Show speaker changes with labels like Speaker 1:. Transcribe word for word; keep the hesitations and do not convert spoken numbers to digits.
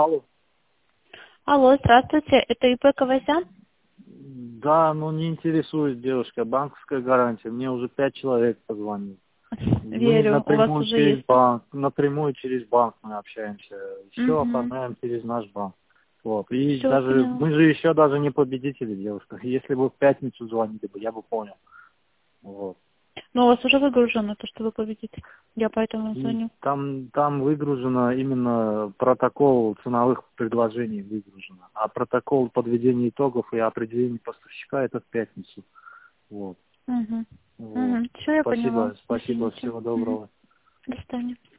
Speaker 1: Алло.
Speaker 2: Алло, здравствуйте, это ИП Ковасян?
Speaker 1: Да, ну не интересует, девушка, банковская гарантия. Мне уже пять человек позвонили. Мы
Speaker 2: Верю, у вас
Speaker 1: напрямую
Speaker 2: уже
Speaker 1: через
Speaker 2: есть.
Speaker 1: банк, напрямую через банк мы общаемся. Все
Speaker 2: Угу.
Speaker 1: оформляем через наш банк. Вот. И
Speaker 2: Все,
Speaker 1: даже
Speaker 2: поняла.
Speaker 1: мы же еще даже не победители, девушка. Если бы в пятницу звонили бы, я бы понял. Вот.
Speaker 2: Но у вас уже выгружено то, что вы победите. Я поэтому
Speaker 1: И
Speaker 2: звоню.
Speaker 1: там, там выгружено именно протокол ценовых предложений выгружено. А протокол подведения итогов и определения поставщика это в пятницу. Вот.
Speaker 2: Угу.
Speaker 1: Вот.
Speaker 2: Угу. Все, я поняла.
Speaker 1: Спасибо, спасибо,
Speaker 2: Извините.
Speaker 1: всего
Speaker 2: Угу.
Speaker 1: доброго.
Speaker 2: До свидания.